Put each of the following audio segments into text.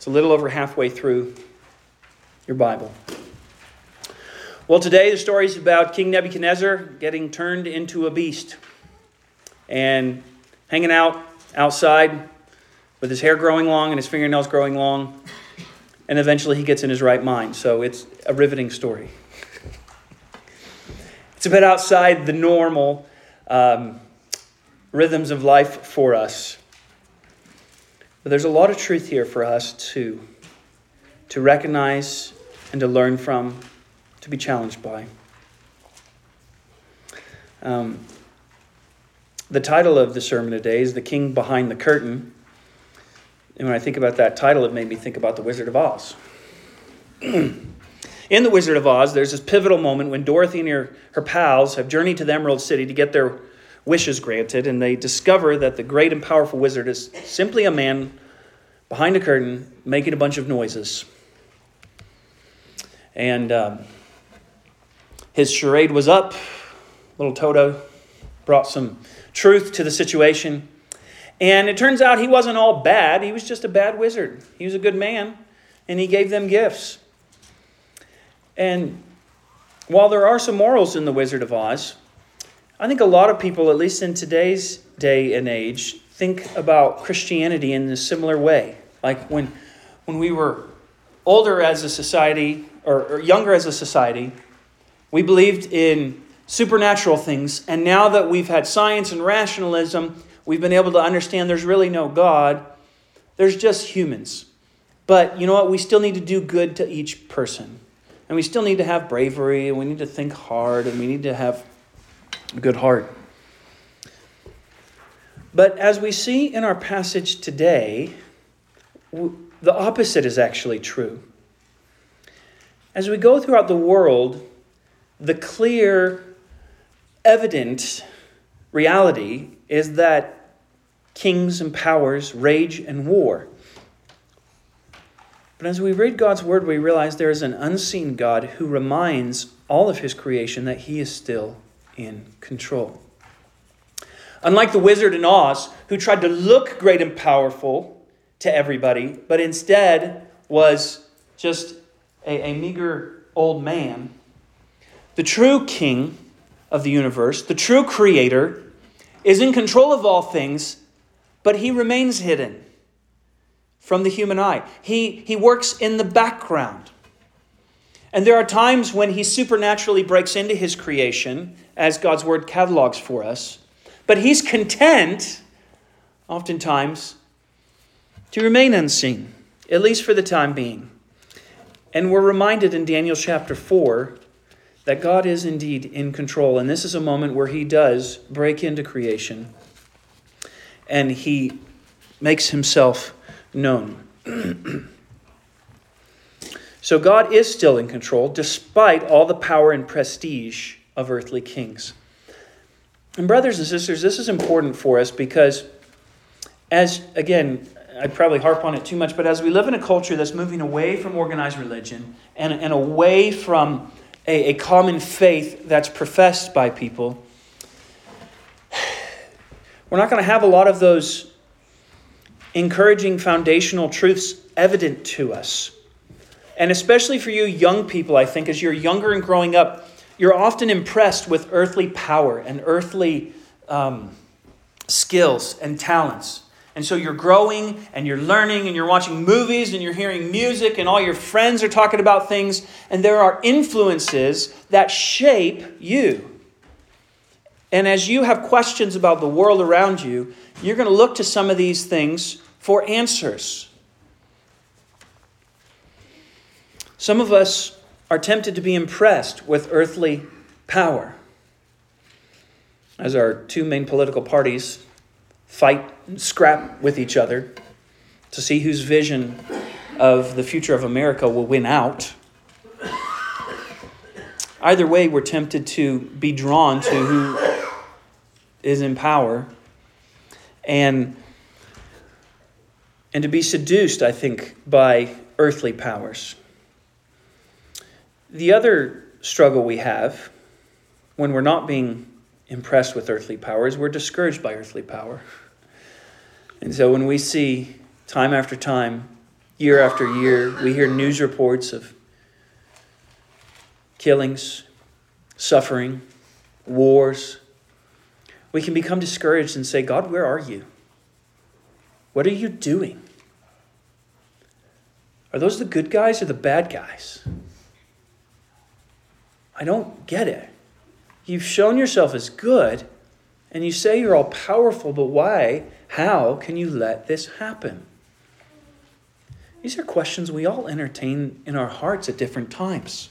It's a little over halfway through your Bible. Well, today the story is about King Nebuchadnezzar getting turned into a beast and hanging out outside with his hair growing long and his fingernails growing long. And eventually he gets in his right mind. So it's a riveting story. It's a bit outside the normal rhythms of life for us. But there's a lot of truth here for us to recognize and to learn from, to be challenged by. The title of the sermon today is The King Behind the Curtain. And when I think about that title, it made me think about The Wizard of Oz. In The Wizard of Oz, there's this pivotal moment when Dorothy and her pals have journeyed to the Emerald City to get their wishes granted, and they discover that the great and powerful wizard is simply a man behind a curtain making a bunch of noises. And his charade was up. Little Toto brought some truth to the situation. And it turns out he wasn't all bad. He was just a bad wizard. He was a good man, and he gave them gifts. And while there are some morals in The Wizard of Oz, I think a lot of people, at least in today's day and age, think about Christianity in a similar way. Like when we were older as a society, or younger as a society, we believed in supernatural things. And now that we've had science and rationalism, we've been able to understand there's really no God. There's just humans. But you know what? We still need to do good to each person. And we still need to have bravery, and we need to think hard, and we need to have a good heart. But as we see in our passage today, the opposite is actually true. As we go throughout the world, the clear, evident reality is that kings and powers rage and war. But as we read God's word, we realize there is an unseen God who reminds all of his creation that he is still in control. Unlike the wizard in Oz, who tried to look great and powerful to everybody, but instead was just a meager old man, the true king of the universe, the true creator, is in control of all things, but he remains hidden from the human eye. He works in the background. And there are times when he supernaturally breaks into his creation, as God's word catalogs for us. But he's content, oftentimes, to remain unseen, at least for the time being. And we're reminded in Daniel chapter 4 that God is indeed in control. And this is a moment where he does break into creation. And he makes himself known. So God is still in control, despite all the power and prestige of earthly kings. And brothers and sisters, this is important for us because I probably harp on it too much, but as we live in a culture that's moving away from organized religion and away from a common faith that's professed by people, we're not going to have a lot of those encouraging foundational truths evident to us. And especially for you young people, I think, as you're younger and growing up, you're often impressed with earthly power and earthly skills and talents. And so you're growing and you're learning and you're watching movies and you're hearing music and all your friends are talking about things. And there are influences that shape you. And as you have questions about the world around you, you're going to look to some of these things for answers. Some of us are tempted to be impressed with earthly power. As our two main political parties fight and scrap with each other to see whose vision of the future of America will win out. Either way, we're tempted to be drawn to who is in power and to be seduced, I think, by earthly powers. The other struggle we have when we're not being impressed with earthly power is we're discouraged by earthly power. And so when we see time after time Year after year, we hear news reports of killings, suffering, wars. We can become discouraged and say, God, where are you? What are you doing? Are those the good guys or the bad guys? I don't get it. You've shown yourself as good, and you say you're all powerful, but why? How can you let this happen? These are questions we all entertain in our hearts at different times.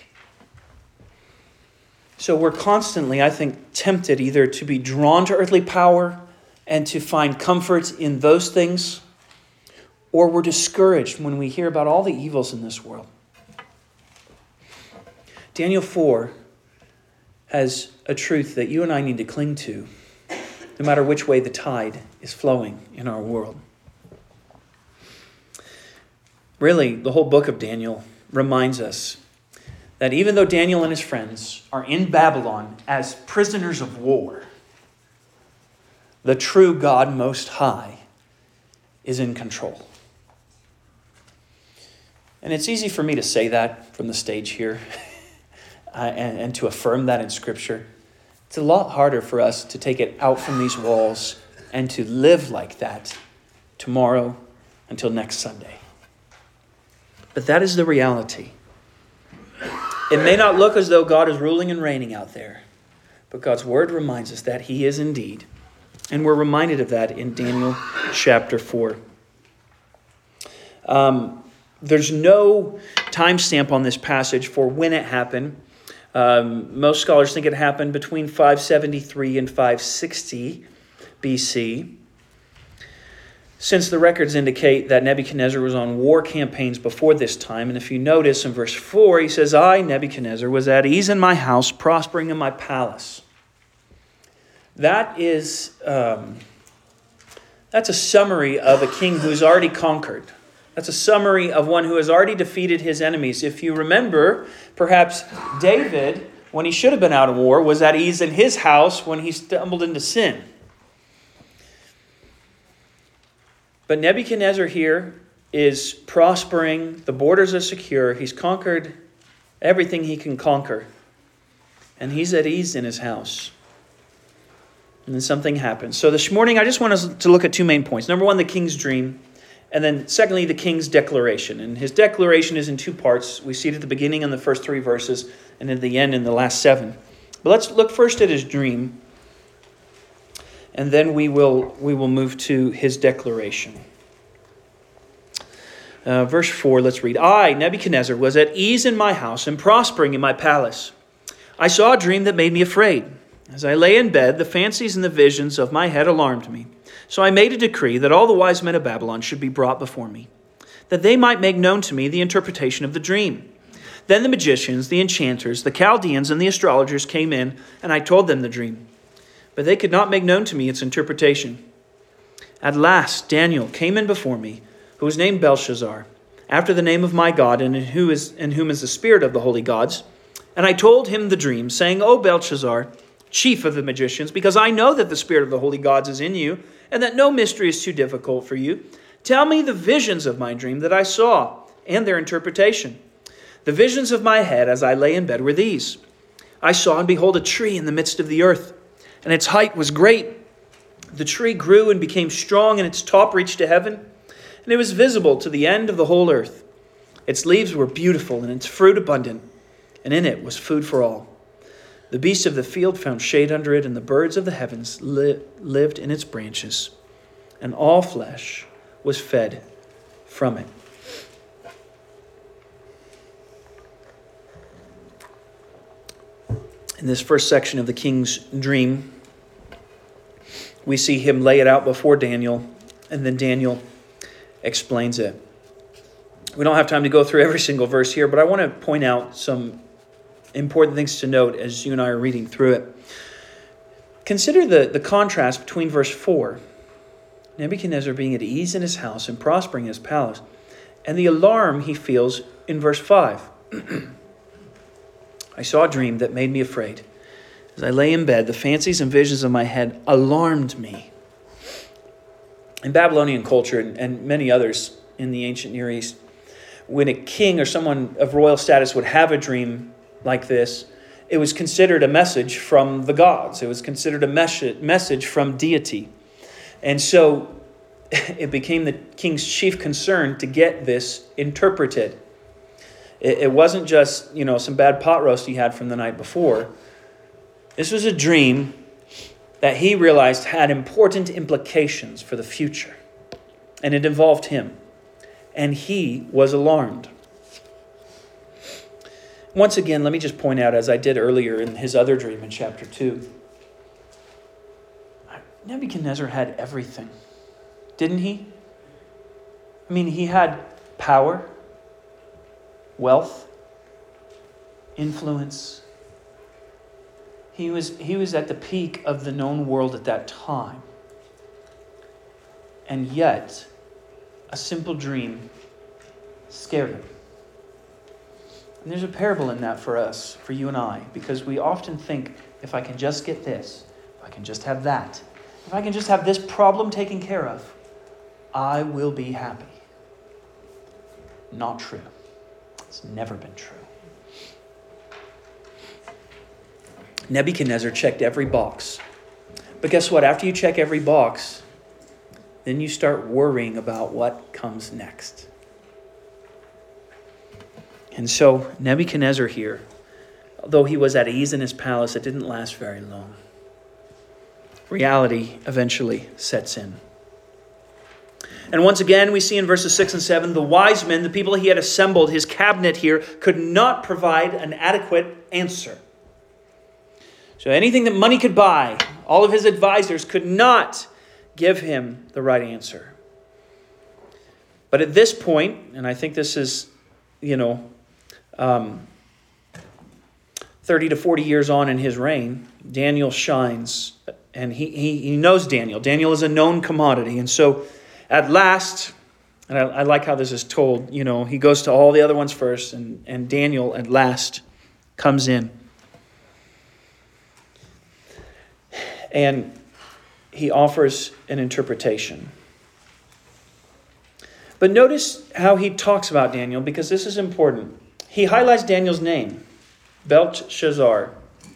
So we're constantly, I think, tempted either to be drawn to earthly power and to find comfort in those things, or we're discouraged when we hear about all the evils in this world. Daniel 4 has a truth that you and I need to cling to, no matter which way the tide is flowing in our world. Really, the whole book of Daniel reminds us that even though Daniel and his friends are in Babylon as prisoners of war, the true God Most High is in control. And it's easy for me to say that from the stage here and to affirm that in Scripture. It's a lot harder for us to take it out from these walls and to live like that tomorrow until next Sunday. But that is the reality. It may not look as though God is ruling and reigning out there, but God's word reminds us that he is indeed. And we're reminded of that in Daniel chapter 4. There's no timestamp on this passage for when it happened. Most scholars think it happened between 573 and 560 BC. Since the records indicate that Nebuchadnezzar was on war campaigns before this time, and if you notice in verse 4, he says, I, Nebuchadnezzar, was at ease in my house, prospering in my palace. That is, that's a summary of a king who's already conquered. That's a summary of one who has already defeated his enemies. If you remember, perhaps David, when he should have been out of war, was at ease in his house when he stumbled into sin. But Nebuchadnezzar here is prospering. The borders are secure. He's conquered everything he can conquer. And he's at ease in his house. And then something happens. So this morning, I just want us to look at two main points. Number one, the king's dream. And then secondly, the king's declaration. And his declaration is in two parts. We see it at the beginning in the first 3 verses and at the end in the last 7. But let's look first at his dream. And then we will move to his declaration. Verse 4, let's read. I, Nebuchadnezzar, was at ease in my house and prospering in my palace. I saw a dream that made me afraid. As I lay in bed, the fancies and the visions of my head alarmed me. So I made a decree that all the wise men of Babylon should be brought before me, that they might make known to me the interpretation of the dream. Then the magicians, the enchanters, the Chaldeans, and the astrologers came in, and I told them the dream. But they could not make known to me its interpretation. At last Daniel came in before me, who was named Belshazzar, after the name of my God, and in whom is the spirit of the holy gods. And I told him the dream, saying, O Belshazzar, chief of the magicians, because I know that the spirit of the holy gods is in you, and that no mystery is too difficult for you, tell me the visions of my dream that I saw, and their interpretation. The visions of my head as I lay in bed were these. I saw and behold a tree in the midst of the earth, and its height was great. The tree grew and became strong, and its top reached to heaven, and it was visible to the end of the whole earth. Its leaves were beautiful, and its fruit abundant, and in it was food for all. The beasts of the field found shade under it, and the birds of the heavens lived in its branches, and all flesh was fed from it. In this first section of the king's dream, we see him lay it out before Daniel, and then Daniel explains it. We don't have time to go through every single verse here, but I want to point out some important things to note as you and I are reading through it. Consider the contrast between verse 4, Nebuchadnezzar being at ease in his house and prospering in his palace, and the alarm he feels in verse 5. I saw a dream that made me afraid. As I lay in bed, the fancies and visions of my head alarmed me. In Babylonian culture and many others, in the ancient Near East. When a king or someone of royal status would have a dream like this, it was considered a message from the gods. It was considered a message from deity. And so it became the king's chief concern to get this interpreted. It wasn't just, some bad pot roast he had from the night before. This was a dream that he realized had important implications for the future. And it involved him. And he was alarmed. Once again, let me just point out, as I did earlier in his other dream in chapter 2, Nebuchadnezzar had everything, didn't he? I mean, he had power, wealth, influence. He was at the peak of the known world at that time. And yet, a simple dream scared him. And there's a parable in that for us, for you and I, because we often think, if I can just get this, if I can just have that, if I can just have this problem taken care of, I will be happy. Not true. It's never been true. Nebuchadnezzar checked every box. But guess what? After you check every box, then you start worrying about what comes next. And so Nebuchadnezzar here, although he was at ease in his palace, it didn't last very long. Reality eventually sets in. And once again, we see in verses 6 and 7, the wise men, the people he had assembled, his cabinet here, could not provide an adequate answer. So anything that money could buy, all of his advisors could not give him the right answer. But at this point, and I think this is, 30 to 40 years on in his reign, Daniel shines. And he knows Daniel. Daniel is a known commodity. And so at last, and I like how this is told, he goes to all the other ones first, and Daniel at last comes in. And he offers an interpretation. But notice how he talks about Daniel, because this is important. He highlights Daniel's name, Belteshazzar.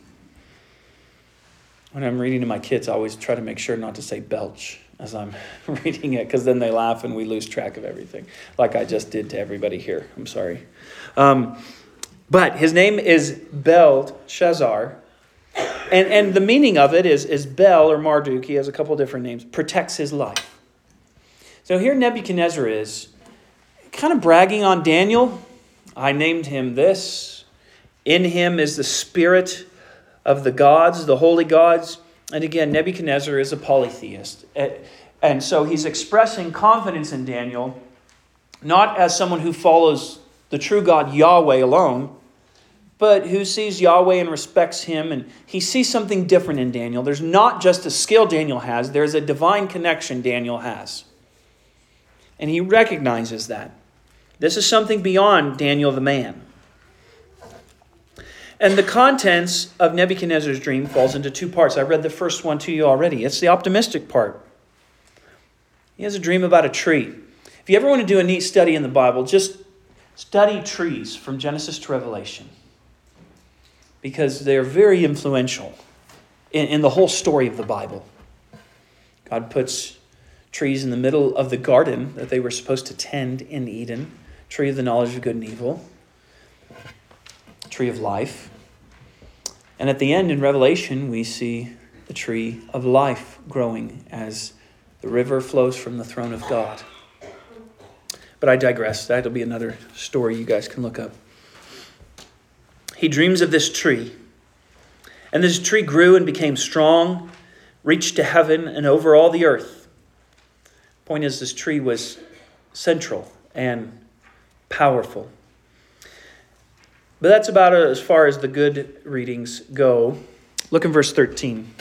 When I'm reading to my kids, I always try to make sure not to say belch as I'm reading it, because then they laugh and we lose track of everything, like I just did to everybody here. I'm sorry. But his name is Belteshazzar. And the meaning of it is Bel, or Marduk, he has a couple different names, protects his life. So here Nebuchadnezzar is kind of bragging on Daniel. I named him this. In him is the spirit of the gods, the holy gods. And again, Nebuchadnezzar is a polytheist. And so he's expressing confidence in Daniel, not as someone who follows the true God Yahweh alone, but who sees Yahweh and respects him. And he sees something different in Daniel. There's not just a skill Daniel has. There's a divine connection Daniel has. And he recognizes that. This is something beyond Daniel the man. And the contents of Nebuchadnezzar's dream falls into two parts. I read the first one to you already. It's the optimistic part. He has a dream about a tree. If you ever want to do a neat study in the Bible, just study trees from Genesis to Revelation, because they're very influential in the whole story of the Bible. God puts trees in the middle of the garden that they were supposed to tend in Eden, tree of the knowledge of good and evil, tree of life. And at the end in Revelation, we see the tree of life growing as the river flows from the throne of God. But I digress. That'll be another story you guys can look up. He dreams of this tree. And this tree grew and became strong, reached to heaven and over all the earth. Point is, this tree was central and powerful. But that's about as far as the good readings go. Look in verse 13.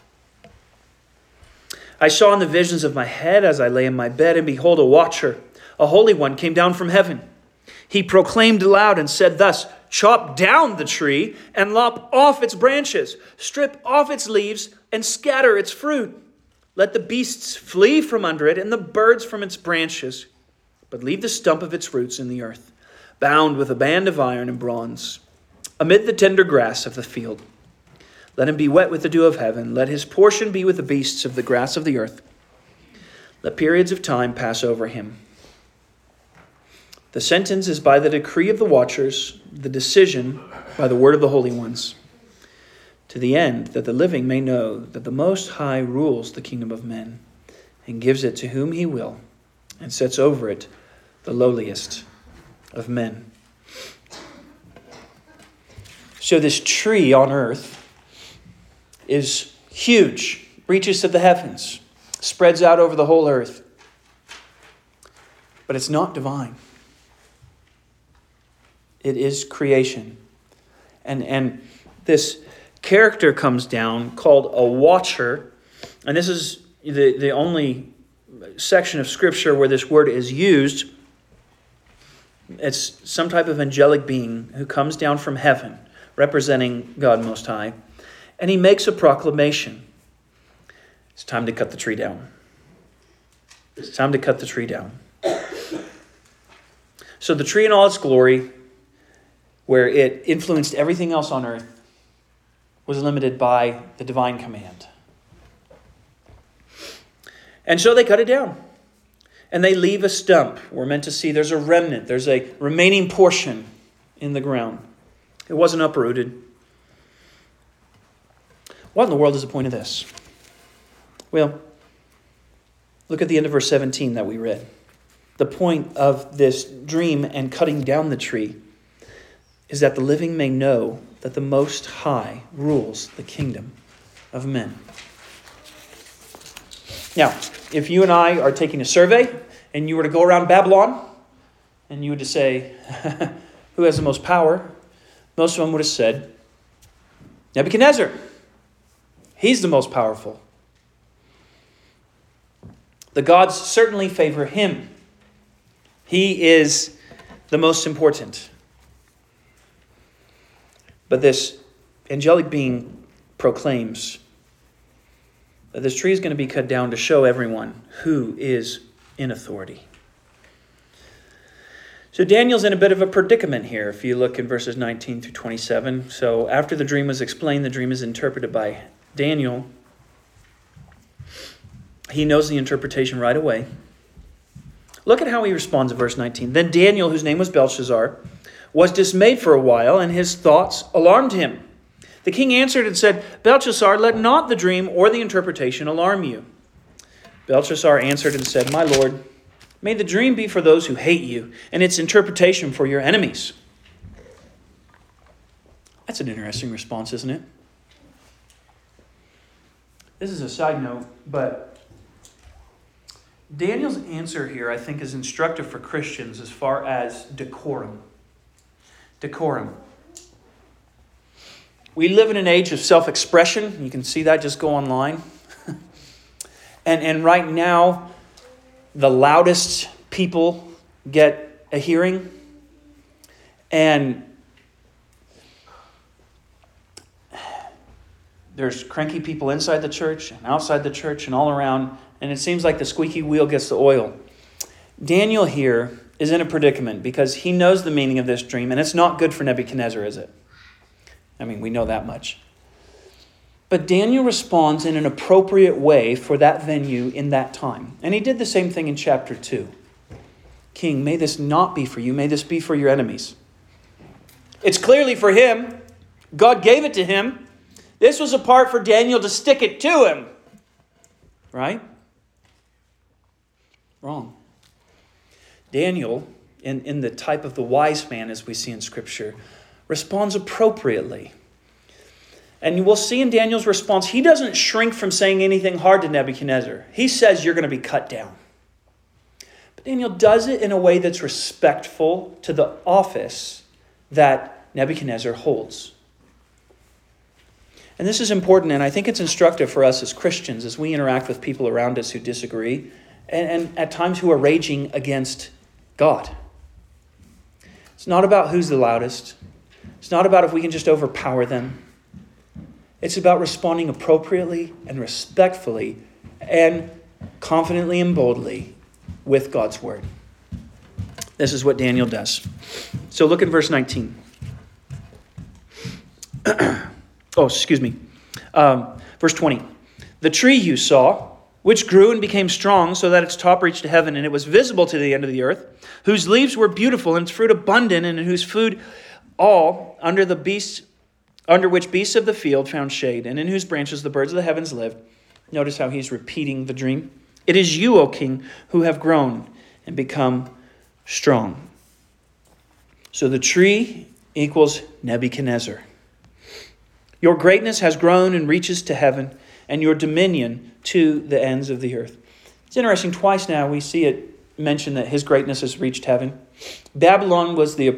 I saw in the visions of my head as I lay in my bed, and behold, a watcher, a holy one, came down from heaven. He proclaimed aloud and said thus, chop down the tree and lop off its branches, strip off its leaves and scatter its fruit. Let the beasts flee from under it and the birds from its branches. but leave the stump of its roots in the earth, bound with a band of iron and bronze, amid the tender grass of the field. Let him be wet with the dew of heaven. Let his portion be with the beasts of the grass of the earth. Let periods of time pass over him. The sentence is by the decree of the watchers, the decision by the word of the holy ones, to the end that the living may know that the Most High rules the kingdom of men, and gives it to whom he will, and sets over it the lowliest of men. So this tree on earth is huge, reaches to the heavens, spreads out over the whole earth. But it's not divine. It is creation. And this character comes down called a watcher. And this is the only section of Scripture where this word is used. It's some type of angelic being who comes down from heaven, representing God Most High. And he makes a proclamation. It's time to cut the tree down. It's time to cut the tree down. So the tree in all its glory, where it influenced everything else on earth, was limited by the divine command. And so they cut it down. And they leave a stump. We're meant to see there's a remnant. There's a remaining portion in the ground. It wasn't uprooted. What in the world is the point of this? Well, look at the end of verse 17 that we read. The point of this dream and cutting down the tree is that the living may know that the Most High rules the kingdom of men. Now, if you and I are taking a survey and you were to go around Babylon and you were to say, who has the most power? Most of them would have said, Nebuchadnezzar. He's the most powerful. The gods certainly favor him. He is the most important. But this angelic being proclaims that this tree is going to be cut down to show everyone who is in authority. So Daniel's in a bit of a predicament here if you look in verses 19 through 27. So after the dream was explained, the dream is interpreted by Daniel. He knows the interpretation right away. Look at how he responds in verse 19. Then Daniel, whose name was Belshazzar, was dismayed for a while, and his thoughts alarmed him. The king answered and said, Belshazzar, let not the dream or the interpretation alarm you. Belshazzar answered and said, My lord, may the dream be for those who hate you, and its interpretation for your enemies. That's an interesting response, isn't it? This is a side note, but Daniel's answer here, I think, is instructive for Christians as far as decorum. Decorum. We live in an age of self-expression. You can see that, just go online. and right now, the loudest people get a hearing. And there's cranky people inside the church and outside the church and all around. And it seems like the squeaky wheel gets the oil. Daniel here is in a predicament because he knows the meaning of this dream. And it's not good for Nebuchadnezzar, is it? I mean, we know that much. But Daniel responds in an appropriate way for that venue in that time. And he did the same thing in chapter 2. King, may this not be for you. May this be for your enemies. It's clearly for him. God gave it to him. This was a part for Daniel to stick it to him. Right? Wrong. Daniel, in the type of the wise man as we see in Scripture, responds appropriately. And you will see in Daniel's response, he doesn't shrink from saying anything hard to Nebuchadnezzar. He says, you're going to be cut down. But Daniel does it in a way that's respectful to the office that Nebuchadnezzar holds. And this is important, and I think it's instructive for us as Christians as we interact with people around us who disagree, and at times who are raging against God. It's not about who's the loudest. It's not about if we can just overpower them. It's about responding appropriately and respectfully and confidently and boldly with God's word. this is what Daniel does. So look at verse 19. Verse 20. The tree you saw, which grew and became strong so that its top reached to heaven, and it was visible to the end of the earth, whose leaves were beautiful and its fruit abundant, and in whose food all under which beasts of the field found shade, and in whose branches the birds of the heavens lived. Notice how he's repeating the dream. It is you, O king, who have grown and become strong. So the tree equals Nebuchadnezzar. Your greatness has grown and reaches to heaven, and your dominion to the ends of the earth. It's interesting, twice now we see it mentioned that his greatness has reached heaven. Babylon was the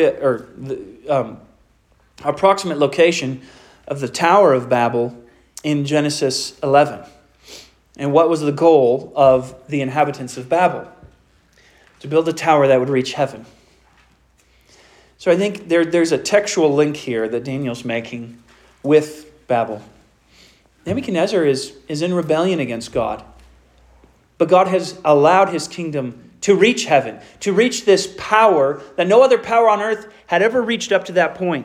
approximate location of the Tower of Babel in Genesis 11. And what was the goal of the inhabitants of Babel? To build a tower that would reach heaven. So I think there's a textual link here that Daniel's making with Babel. Nebuchadnezzar is in rebellion against God. But God has allowed his kingdom to reach heaven, to reach this power that no other power on earth had ever reached up to that point.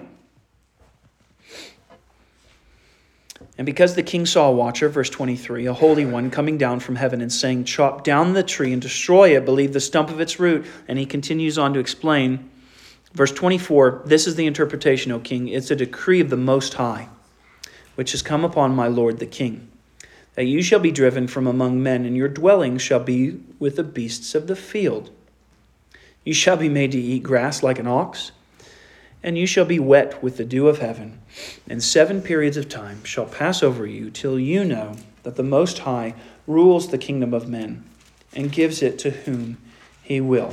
And because the king saw a watcher, verse 23, a holy one coming down from heaven and saying, chop down the tree and destroy it, but leave the stump of its root. And he continues on to explain, verse 24, this is the interpretation, O king. It's a decree of the Most High, which has come upon my lord the king, that you shall be driven from among men, and your dwelling shall be with the beasts of the field. You shall be made to eat grass like an ox, and you shall be wet with the dew of heaven. And 7 periods of time shall pass over you till you know that the Most High rules the kingdom of men and gives it to whom he will.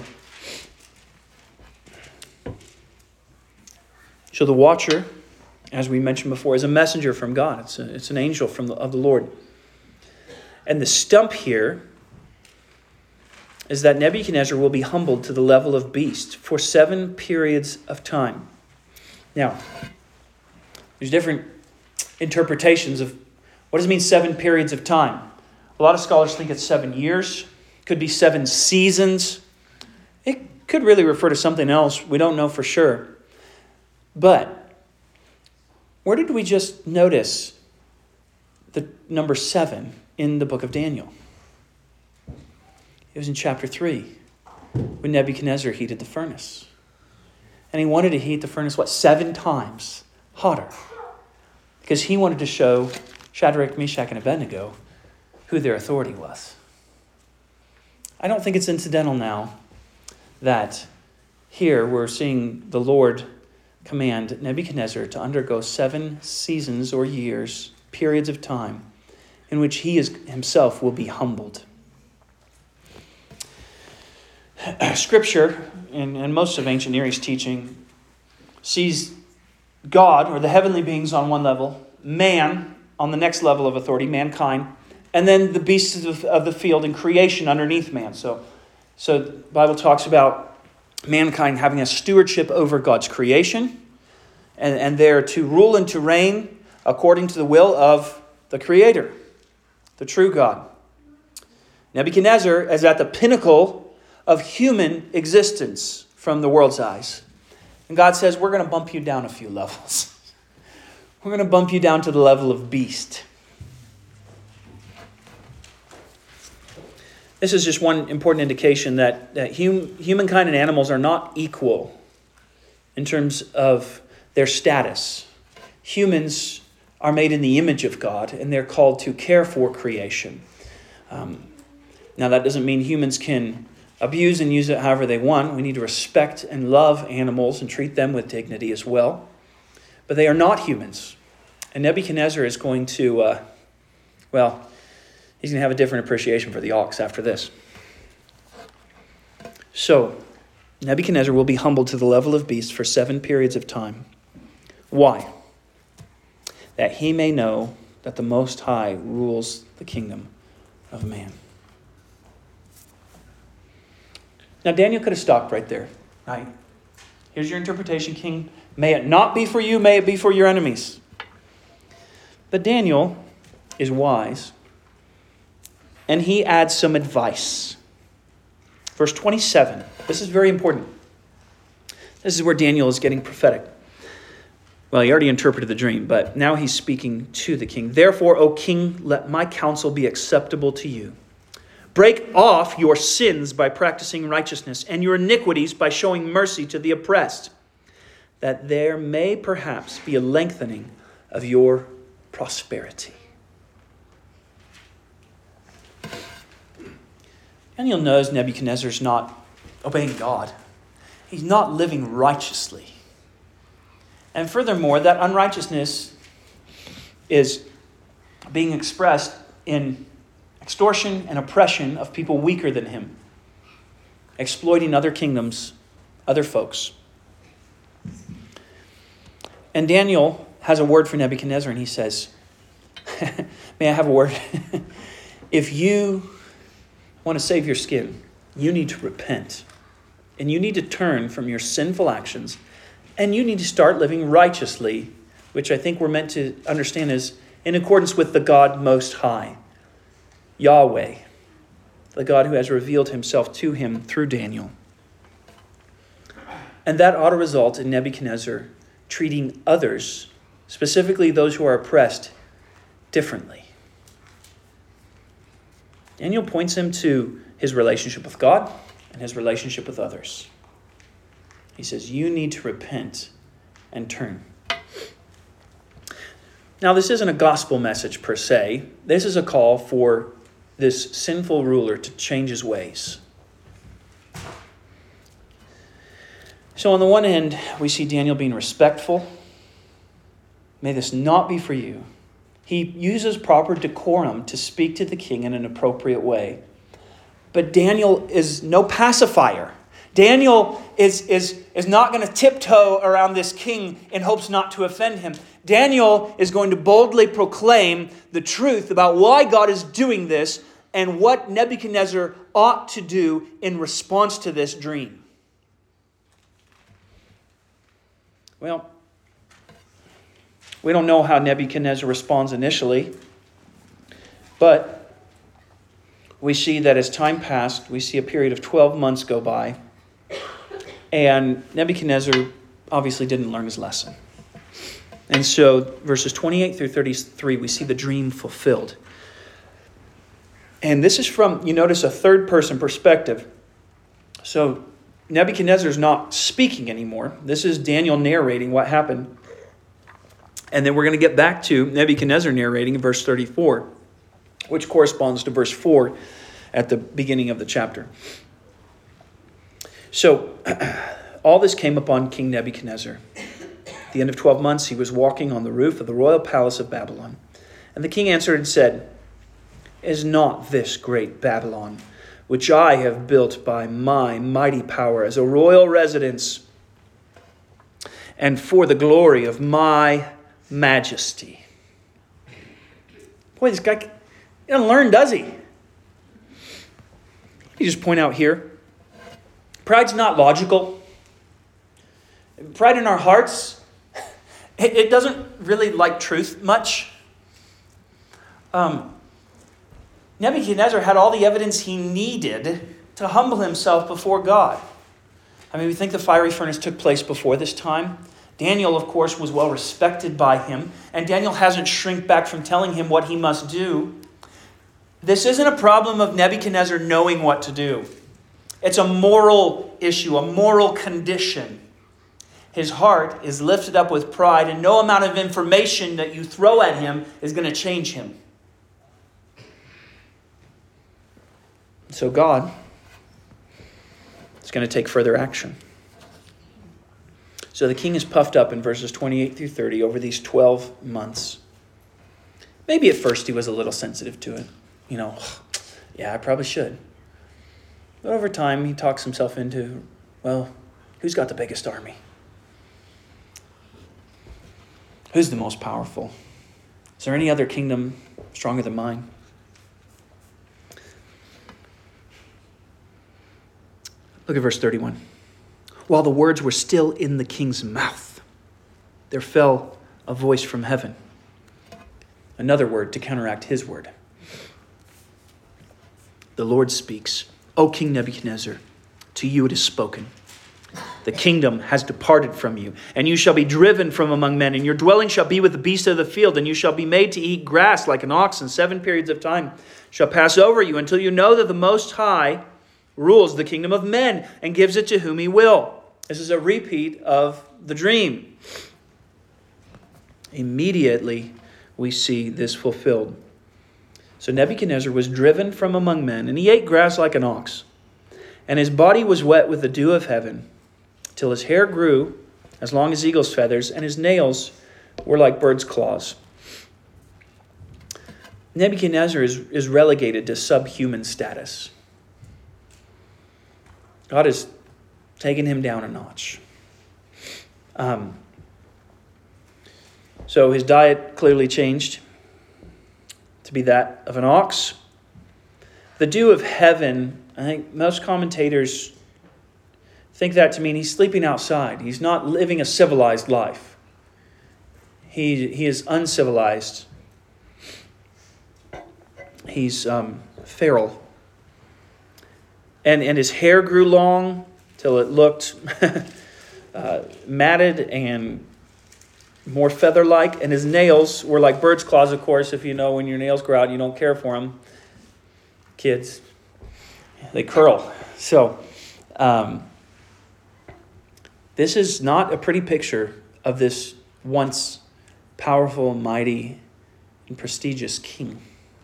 So the watcher, as we mentioned before, is a messenger from God. It's an angel of the Lord. And the stump here is that Nebuchadnezzar will be humbled to the level of beast for 7 periods of time. Now, there's different interpretations of what does it mean 7 periods of time. A lot of scholars think it's 7 years. Could be 7 seasons. It could really refer to something else. We don't know for sure. But where did we just notice the number 7 in the book of Daniel? It was in chapter 3 when Nebuchadnezzar heated the furnace. And he wanted to heat the furnace, 7 times hotter? Because he wanted to show Shadrach, Meshach, and Abednego who their authority was. I don't think it's incidental now that here we're seeing the Lord command Nebuchadnezzar to undergo 7 seasons or years, periods of time, in which he himself will be humbled. Scripture, and most of ancient Near East teaching, sees God, or the heavenly beings, on one level, man on the next level of authority, mankind, and then the beasts of the field and creation underneath man. So the Bible talks about mankind having a stewardship over God's creation, and they're to rule and to reign according to the will of the Creator, the true God. Nebuchadnezzar is at the pinnacle of human existence from the world's eyes. And God says, we're going to bump you down a few levels. We're going to bump you down to the level of beast. This is just one important indication that humankind and animals are not equal in terms of their status. Humans are made in the image of God, and they're called to care for creation. Now, that doesn't mean humans can abuse and use it however they want. We need to respect and love animals and treat them with dignity as well. But they are not humans. And Nebuchadnezzar is going to, he's going to have a different appreciation for the ox after this. So, Nebuchadnezzar will be humbled to the level of beast for 7 periods of time. Why? That he may know that the Most High rules the kingdom of man. Now, Daniel could have stopped right there, right? Here's your interpretation, king. May it not be for you, may it be for your enemies. But Daniel is wise, and he adds some advice. Verse 27. This is very important. This is where Daniel is getting prophetic. Well, he already interpreted the dream, but now he's speaking to the king. Therefore, O king, let my counsel be acceptable to you. Break off your sins by practicing righteousness, and your iniquities by showing mercy to the oppressed, that there may perhaps be a lengthening of your prosperity. Daniel knows Nebuchadnezzar's not obeying God. He's not living righteously. And furthermore, that unrighteousness is being expressed in extortion and oppression of people weaker than him, exploiting other kingdoms, other folks. And Daniel has a word for Nebuchadnezzar, and he says, may I have a word? If you want to save your skin, you need to repent. And you need to turn from your sinful actions. And you need to start living righteously, which I think we're meant to understand is in accordance with the God Most High, Yahweh, the God who has revealed himself to him through Daniel. And that ought to result in Nebuchadnezzar treating others, specifically those who are oppressed, differently. Daniel points him to his relationship with God and his relationship with others. He says, you need to repent and turn. Now, this isn't a gospel message per se. This is a call for this sinful ruler to change his ways. So on the one hand, we see Daniel being respectful. May this not be for you. He uses proper decorum to speak to the king in an appropriate way. But Daniel is no pacifier. Daniel is not going to tiptoe around this king in hopes not to offend him. Daniel is going to boldly proclaim the truth about why God is doing this and what Nebuchadnezzar ought to do in response to this dream. Well, we don't know how Nebuchadnezzar responds initially, but we see that as time passed, we see a period of 12 months go by, and Nebuchadnezzar obviously didn't learn his lesson. And so verses 28 through 33, we see the dream fulfilled. And this is from, you notice, a third-person perspective. So Nebuchadnezzar is not speaking anymore. This is Daniel narrating what happened. And then we're going to get back to Nebuchadnezzar narrating in verse 34, which corresponds to verse 4 at the beginning of the chapter. So all this came upon King Nebuchadnezzar. At the end of 12 months, he was walking on the roof of the royal palace of Babylon. And the king answered and said, is not this great Babylon, which I have built by my mighty power as a royal residence and for the glory of my majesty? Boy, this guy doesn't learn, does he? You just point out here, pride's not logical. Pride in our hearts, it doesn't really like truth much. Nebuchadnezzar had all the evidence he needed to humble himself before God. I mean, we think the fiery furnace took place before this time. Daniel, of course, was well respected by him, and Daniel hasn't shrink back from telling him what he must do. This isn't a problem of Nebuchadnezzar knowing what to do. It's a moral issue, a moral condition. His heart is lifted up with pride, and no amount of information that you throw at him is going to change him. So God is going to take further action. So the king is puffed up in verses 28 through 30 over these 12 months. Maybe at first he was a little sensitive to it. Yeah, I probably should. But over time he talks himself into, well, who's got the biggest army? Who's the most powerful? Is there any other kingdom stronger than mine? Look at verse 31. While the words were still in the king's mouth, there fell a voice from heaven. Another word to counteract his word. The Lord speaks. O King Nebuchadnezzar, to you it is spoken. The kingdom has departed from you, and you shall be driven from among men, and your dwelling shall be with the beasts of the field, and you shall be made to eat grass like an ox, and 7 periods of time shall pass over you until you know that the Most High rules the kingdom of men and gives it to whom he will. This is a repeat of the dream. Immediately we see this fulfilled. So Nebuchadnezzar was driven from among men, and he ate grass like an ox, and his body was wet with the dew of heaven, till his hair grew as long as eagle's feathers, and his nails were like bird's claws. Nebuchadnezzar is relegated to subhuman status. God has taken him down a notch. So his diet clearly changed to be that of an ox. The dew of heaven, I think most commentators think that to mean he's sleeping outside. He's not living a civilized life. He is uncivilized. He's feral. And his hair grew long till it looked matted and more feather-like. And his nails were like bird's claws, of course. If you know when your nails grow out, you don't care for them. Kids, they curl. So, this is not a pretty picture of this once powerful, mighty, and prestigious king.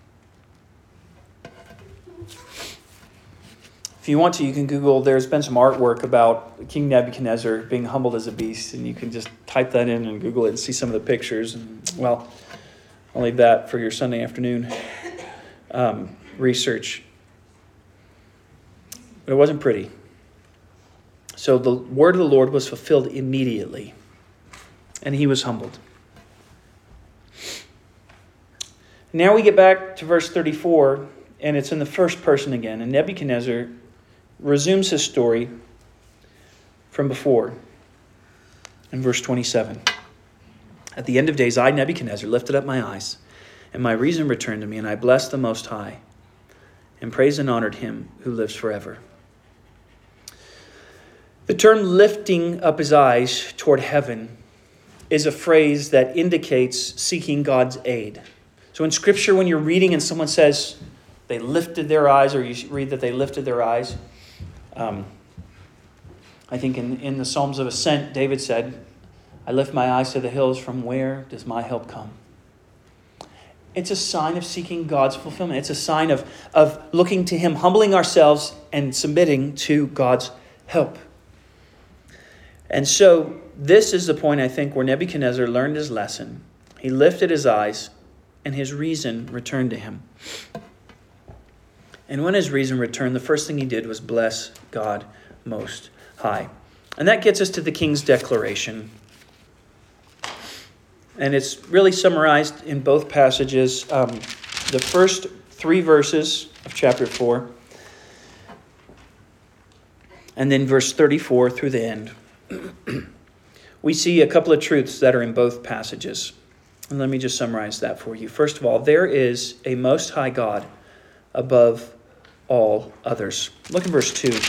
If you want to, you can Google, there's been some artwork about King Nebuchadnezzar being humbled as a beast, and you can just type that in and Google it and see some of the pictures. And, well, I'll leave that for your Sunday afternoon research. But it wasn't pretty. So the word of the Lord was fulfilled immediately, and he was humbled. Now we get back to verse 34, and it's in the first person again, and Nebuchadnezzar resumes his story from before in verse 27. At the end of days, I, Nebuchadnezzar, lifted up my eyes, and my reason returned to me, and I blessed the Most High, and praised and honored him who lives forever. The term lifting up his eyes toward heaven is a phrase that indicates seeking God's aid. So in Scripture, when you're reading and someone says they lifted their eyes, or you read that they lifted their eyes, I think in the Psalms of Ascent, David said, I lift my eyes to the hills, from where does my help come? It's a sign of seeking God's fulfillment. It's a sign of looking to him, humbling ourselves and submitting to God's help. And so this is the point, I think, where Nebuchadnezzar learned his lesson. He lifted his eyes, and his reason returned to him. And when his reason returned, the first thing he did was bless God Most High. And that gets us to the king's declaration. And it's really summarized in both passages. The first 3 verses of chapter 4, and then verse 34 through the end. We see a couple of truths that are in both passages. And let me just summarize that for you. First of all, there is a Most High God above all others. Look in verse 2.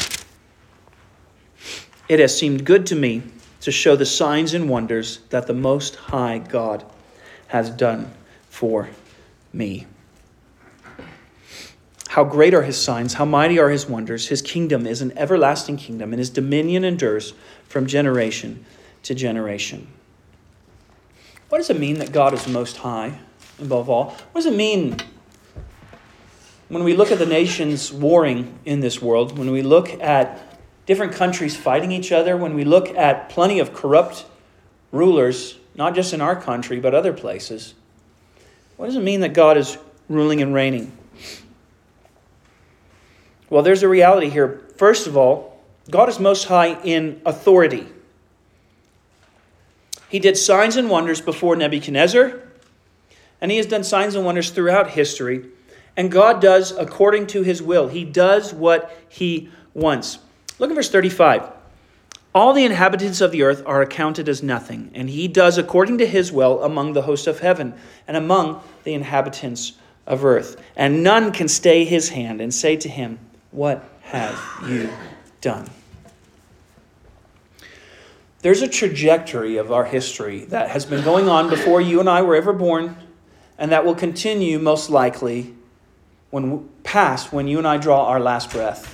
It has seemed good to me to show the signs and wonders that the Most High God has done for me. How great are his signs, how mighty are his wonders. His kingdom is an everlasting kingdom, and his dominion endures from generation to generation. What does it mean that God is most high above all? What does it mean when we look at the nations warring in this world, when we look at different countries fighting each other, when we look at plenty of corrupt rulers, not just in our country, but other places? What does it mean that God is ruling and reigning? Well, there's a reality here. First of all, God is most high in authority. He did signs and wonders before Nebuchadnezzar, and he has done signs and wonders throughout history. And God does according to his will. He does what he wants. Look at verse 35. All the inhabitants of the earth are accounted as nothing, and he does according to his will among the hosts of heaven and among the inhabitants of earth. And none can stay his hand and say to him, what have you done? There's a trajectory of our history that has been going on before you and I were ever born, and that will continue most likely when you and I draw our last breath.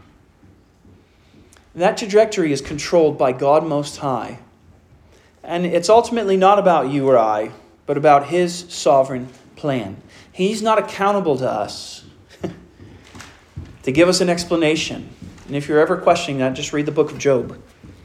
That trajectory is controlled by God Most High. And it's ultimately not about you or I, but about His sovereign plan. He's not accountable to us to give us an explanation. And if you're ever questioning that, just read the book of Job.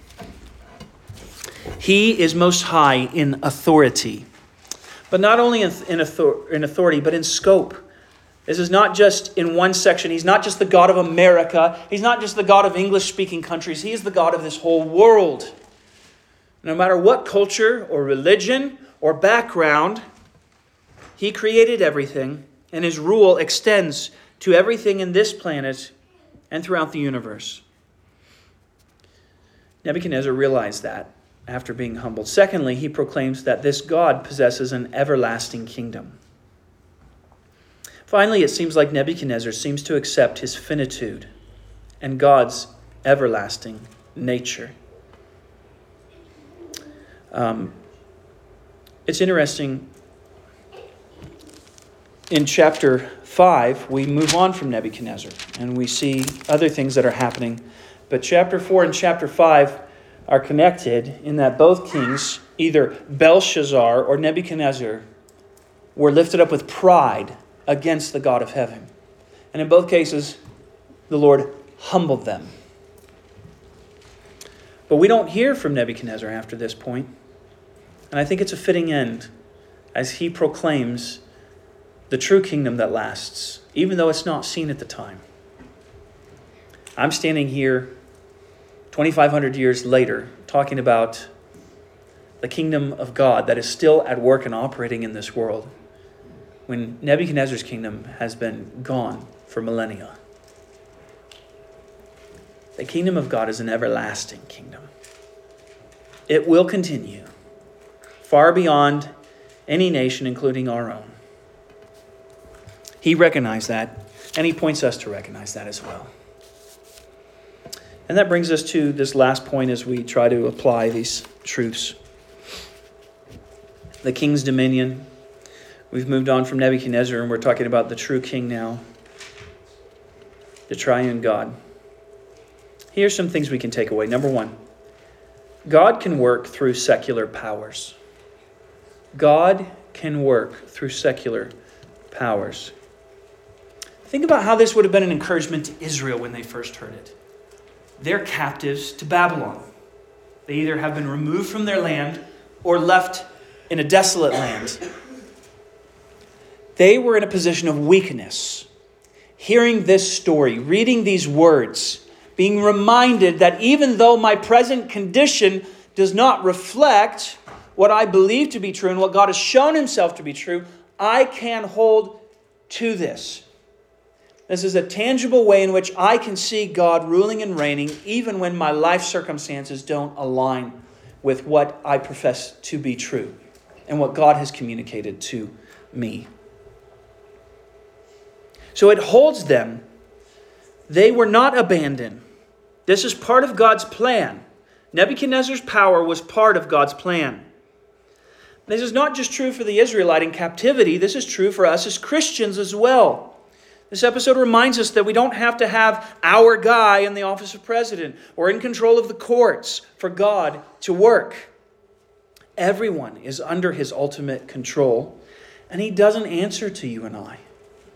He is most high in authority. But not only in authority, but in scope. This is not just in one section. He's not just the God of America. He's not just the God of English-speaking countries. He is the God of this whole world. No matter what culture or religion or background, He created everything, and His rule extends to everything in this planet and throughout the universe. Nebuchadnezzar realized that after being humbled. Secondly, he proclaims that this God possesses an everlasting kingdom. Finally, it seems like Nebuchadnezzar seems to accept his finitude and God's everlasting nature. It's interesting. In chapter 5, we move on from Nebuchadnezzar and we see other things that are happening. But chapter 4 and chapter 5 are connected in that both kings, either Belshazzar or Nebuchadnezzar, were lifted up with pride against the God of heaven. And in both cases, the Lord humbled them. But we don't hear from Nebuchadnezzar after this point. And I think it's a fitting end as he proclaims the true kingdom that lasts, even though it's not seen at the time. I'm standing here 2,500 years later talking about the kingdom of God that is still at work and operating in this world, when Nebuchadnezzar's kingdom has been gone for millennia. The kingdom of God is an everlasting kingdom. It will continue far beyond any nation, including our own. He recognized that, and he points us to recognize that as well. And that brings us to this last point as we try to apply these truths. The king's dominion. We've moved on from Nebuchadnezzar, and we're talking about the true king now, the triune God. Here's some things we can take away. Number one, God can work through secular powers. God can work through secular powers. Think about how this would have been an encouragement to Israel when they first heard it. They're captives to Babylon. They either have been removed from their land or left in a desolate land. They were in a position of weakness. Hearing this story, reading these words, being reminded that even though my present condition does not reflect what I believe to be true and what God has shown Himself to be true, I can hold to this. This is a tangible way in which I can see God ruling and reigning even when my life circumstances don't align with what I profess to be true and what God has communicated to me. So it holds them. They were not abandoned. This is part of God's plan. Nebuchadnezzar's power was part of God's plan. This is not just true for the Israelite in captivity. This is true for us as Christians as well. This episode reminds us that we don't have to have our guy in the office of president or in control of the courts for God to work. Everyone is under His ultimate control, and He doesn't answer to you and I.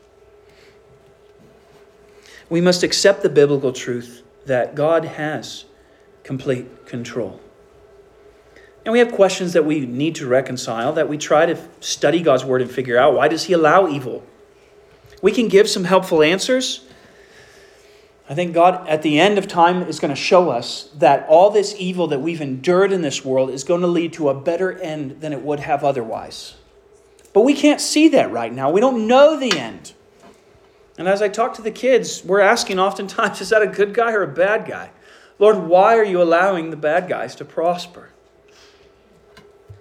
We must accept the biblical truth that God has complete control. And we have questions that we need to reconcile, that we try to study God's Word and figure out. Why does He allow evil? We can give some helpful answers. I think God, at the end of time, is going to show us that all this evil that we've endured in this world is going to lead to a better end than it would have otherwise. But we can't see that right now. We don't know the end. And as I talk to the kids, we're asking oftentimes, is that a good guy or a bad guy? Lord, why are you allowing the bad guys to prosper?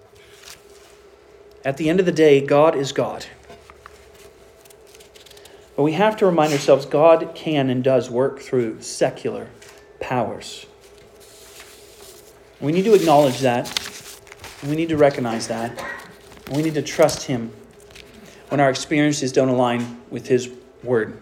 At the end of the day, God is God. But we have to remind ourselves God can and does work through secular powers. We need to acknowledge that. We need to recognize that. We need to trust Him when our experiences don't align with His word.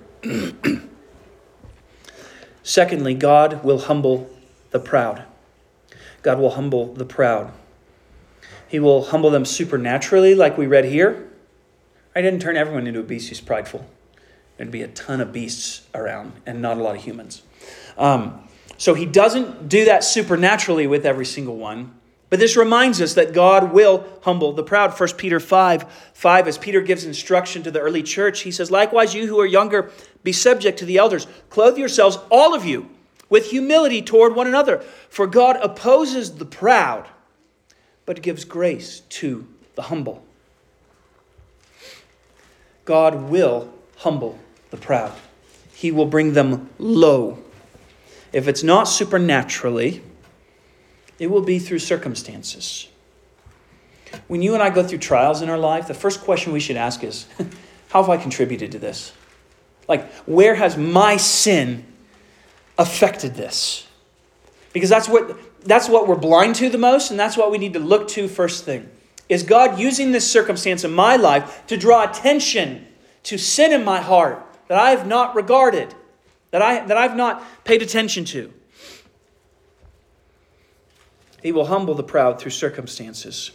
Secondly, God will humble the proud. God will humble the proud. He will humble them supernaturally, like we read here. I didn't turn everyone into a beast who's prideful. There'd be a ton of beasts around and not a lot of humans. So He doesn't do that supernaturally with every single one. But this reminds us that God will humble the proud. 1 Peter 5, as Peter gives instruction to the early church, he says, "Likewise, you who are younger, be subject to the elders. Clothe yourselves, all of you, with humility toward one another. For God opposes the proud, but gives grace to the humble." God will humble the proud. He will bring them low. If it's not supernaturally, it will be through circumstances. When you and I go through trials in our life, the first question we should ask is, how have I contributed to this? Like, where has my sin affected this? Because that's what we're blind to the most, and that's what we need to look to first thing. Is God using this circumstance in my life to draw attention to sin in my heart that I have not regarded, that I've not paid attention to? He will humble the proud through circumstances.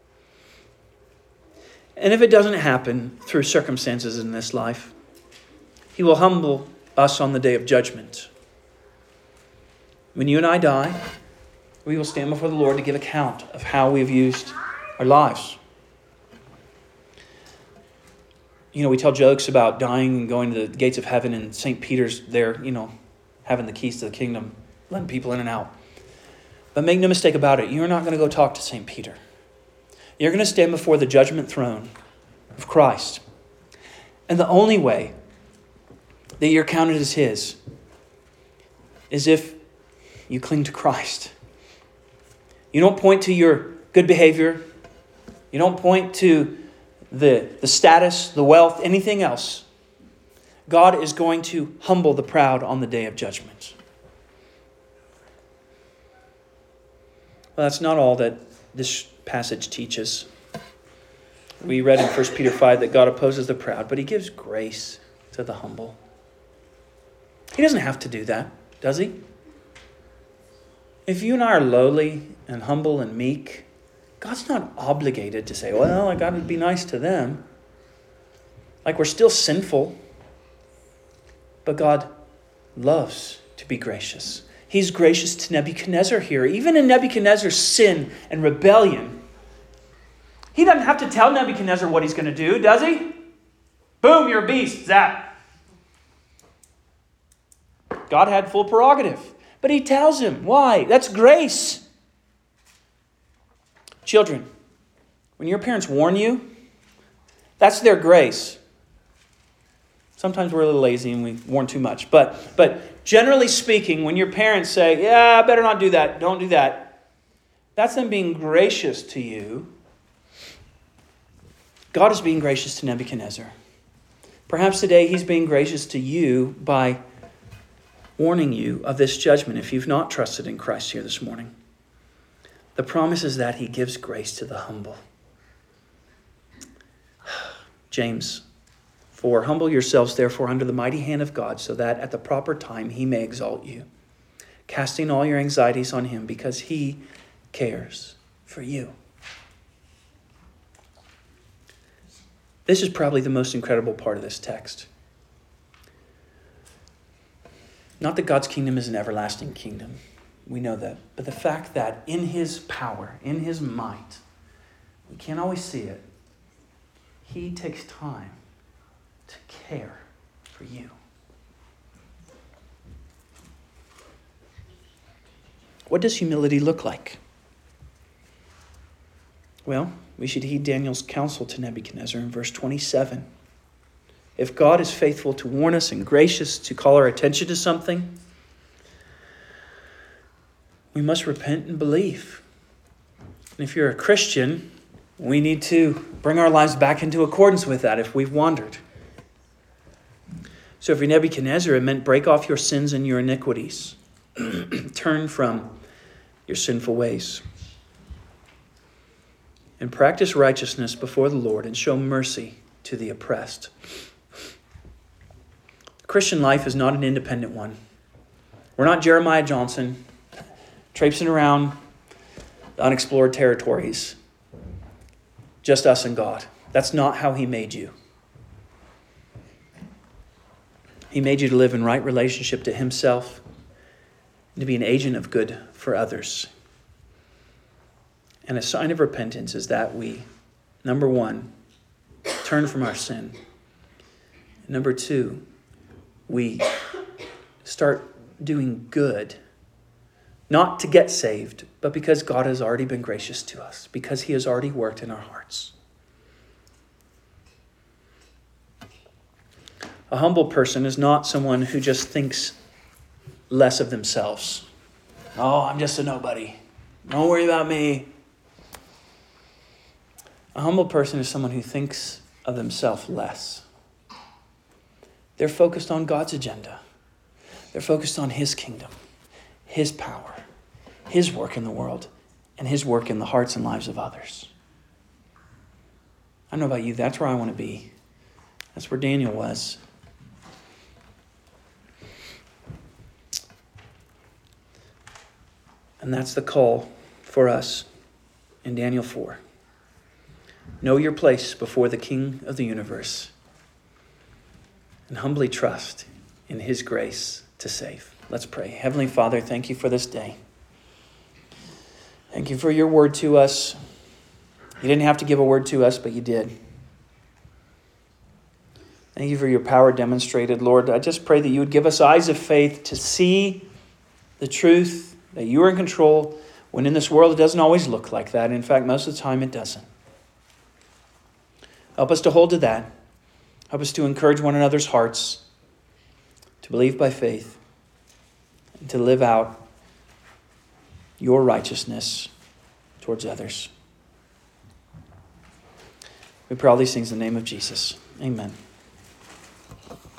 And if it doesn't happen through circumstances in this life, He will humble us on the day of judgment. When you and I die, we will stand before the Lord to give account of how we've used our lives. You know, we tell jokes about dying and going to the gates of heaven, and St. Peter's there, having the keys to the kingdom, letting people in and out. But make no mistake about it, you're not going to go talk to St. Peter. You're going to stand before the judgment throne of Christ. And the only way that you're counted as His is if you cling to Christ. You don't point to your good behavior. You don't point to the status, the wealth, anything else. God is going to humble the proud on the day of judgment. Well, that's not all that this passage teaches. We read in 1 Peter 5 that God opposes the proud, but He gives grace to the humble. He doesn't have to do that, does He? If you and I are lowly and humble and meek, God's not obligated to say, well, I got to be nice to them. Like, we're still sinful, but God loves to be gracious. He's gracious to Nebuchadnezzar here. Even in Nebuchadnezzar's sin and rebellion, He doesn't have to tell Nebuchadnezzar what he's going to do, does He? Boom, you're a beast. Zap. God had full prerogative. But He tells him. Why? That's grace. Children, when your parents warn you, that's their grace. Sometimes we're a little lazy and we warn too much. But generally speaking, when your parents say, yeah, I better not do that, don't do that, that's them being gracious to you. God is being gracious to Nebuchadnezzar. Perhaps today He's being gracious to you by warning you of this judgment if you've not trusted in Christ here this morning. The promise is that He gives grace to the humble. James 4, humble yourselves therefore under the mighty hand of God, so that at the proper time He may exalt you, casting all your anxieties on Him because He cares for you. This is probably the most incredible part of this text. Not that God's kingdom is an everlasting kingdom. We know that. But the fact that in His power, in His might, we can't always see it, He takes time to care for you. What does humility look like? Well, we should heed Daniel's counsel to Nebuchadnezzar in verse 27. If God is faithful to warn us and gracious to call our attention to something, we must repent and believe. And if you're a Christian, we need to bring our lives back into accordance with that if we've wandered. So for Nebuchadnezzar, it meant break off your sins and your iniquities. Turn from your sinful ways. And practice righteousness before the Lord and show mercy to the oppressed. The Christian life is not an independent one. We're not Jeremiah Johnson, traipsing around the unexplored territories. Just us and God. That's not how He made you. He made you to live in right relationship to Himself and to be an agent of good for others. And a sign of repentance is that we, number one, turn from our sin. And number two, we start doing good, not to get saved, but because God has already been gracious to us, because He has already worked in our hearts. A humble person is not someone who just thinks less of themselves. Oh, I'm just a nobody. Don't worry about me. A humble person is someone who thinks of themselves less. They're focused on God's agenda. They're focused on His kingdom, His power, His work in the world, and His work in the hearts and lives of others. I don't know about you, that's where I want to be. That's where Daniel was. And that's the call for us in Daniel 4. Know your place before the King of the universe and humbly trust in His grace to save. Let's pray. Heavenly Father, thank You for this day. Thank You for Your word to us. You didn't have to give a word to us, but You did. Thank You for Your power demonstrated, Lord. I just pray that You would give us eyes of faith to see the truth, that You are in control, when in this world it doesn't always look like that. In fact, most of the time it doesn't. Help us to hold to that. Help us to encourage one another's hearts, to believe by faith, and to live out Your righteousness towards others. We pray all these things in the name of Jesus. Amen.